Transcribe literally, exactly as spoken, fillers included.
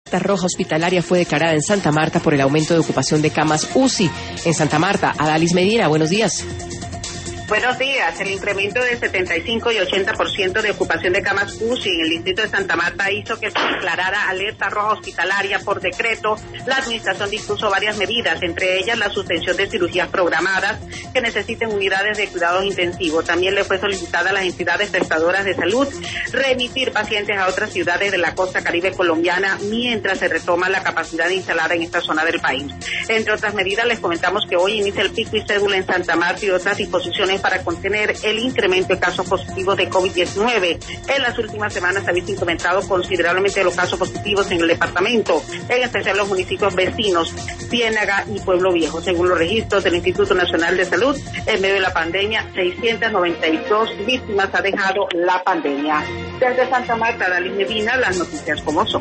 La roja hospitalaria fue declarada en Santa Marta por el aumento de ocupación de camas U C I. En Santa Marta, Adalis Medina, buenos días. Buenos días. El incremento de setenta y cinco y ochenta por ciento de ocupación de camas U C I en el distrito de Santa Marta hizo que se declarara alerta roja hospitalaria por decreto. La administración dispuso varias medidas, entre ellas la suspensión de cirugías programadas que necesiten unidades de cuidados intensivos. También le fue solicitada a las entidades prestadoras de salud remitir pacientes a otras ciudades de la costa caribe colombiana mientras se retoma la capacidad instalada en esta zona del país. Entre otras medidas, les comentamos que hoy inicia el pico y cédula en Santa Marta y otras disposiciones para contener el incremento de casos positivos de COVID diecinueve. En las últimas semanas se ha visto incrementado considerablemente los casos positivos en el departamento, en especial los municipios vecinos, Ciénaga y Pueblo Viejo. Según los registros del Instituto Nacional de Salud, en medio de la pandemia, seiscientas noventa y dos víctimas ha dejado la pandemia. Desde Santa Marta, Adalis Medina, las noticias como son.